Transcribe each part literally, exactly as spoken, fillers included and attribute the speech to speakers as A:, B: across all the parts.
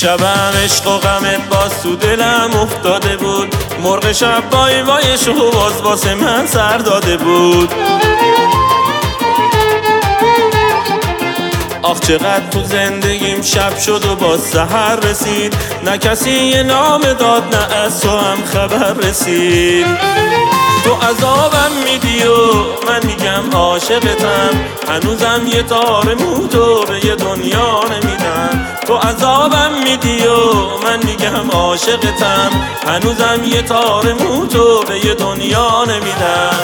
A: شبم عشق و غمت باز تو دلم افتاده بود، مرغ شب وای وایش و باز واسه من سر داده بود. آخ چقدر تو زندگیم شب شد و باز سحر رسید، نه کسی یه نام داد نه از تو هم خبر رسید. تو عذابم میدی و من میگم عاشقتم، هنوزم یه تار مو تو به یه دنیا نمیدم. تو عذابم میدی و من میگم عاشقتم، هنوزم یه تار مو تو به یه دنیا نمیدم.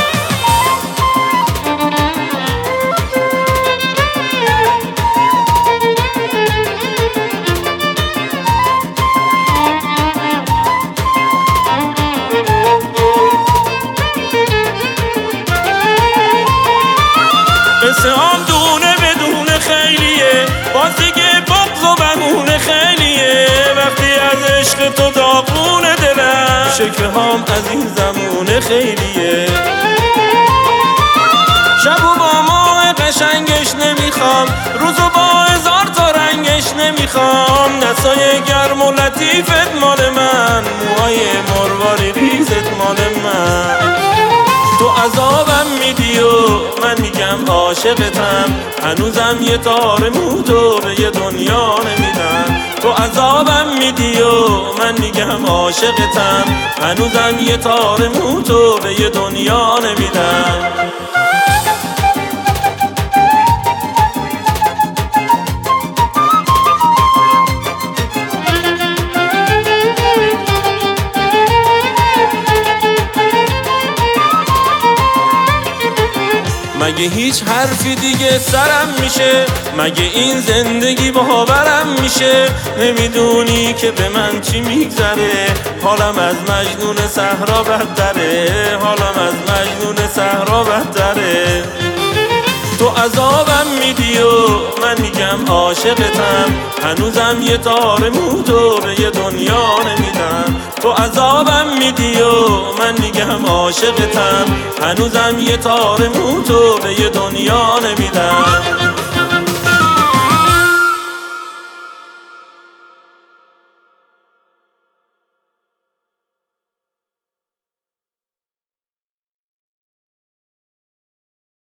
A: قصه هم دونه بدون خیلیه، باز دیگه بغض و بهونه خیلیه. وقتی از عشق تو داغونه دلم، شکوه هم از این زمونه خیلیه. شب و با ماه قشنگش نمیخوام، روزو با هزار تا رنگش نمیخوام. دستای گرم و لطیفت مال من، موهای مرواری ریزت مال من. تو عذابم میدی و من میگم عاشقتم، هنوزم یه تار مو تو به یه دنیا نمیدم. تو عذابم میدی و من میگم عاشقتم، هنوزم یه تار مو تو به یه دنیا نمیدم. مگه هیچ حرفی دیگه سرم میشه؟ مگه این زندگی باورم میشه؟ نمیدونی که به من چی میگذره؟ حالم از مجنون صحرا بدتره، حالم از مجنون صحرا بدتره. تو عذابم میدی و من میگم عاشقتم، هنوزم یه تار مو تو به یه دنیا نمیدم. تو عذابم میدی و من میگم عاشقتم، هنوزم یه تار مو تو به یه دنیا نمیدم.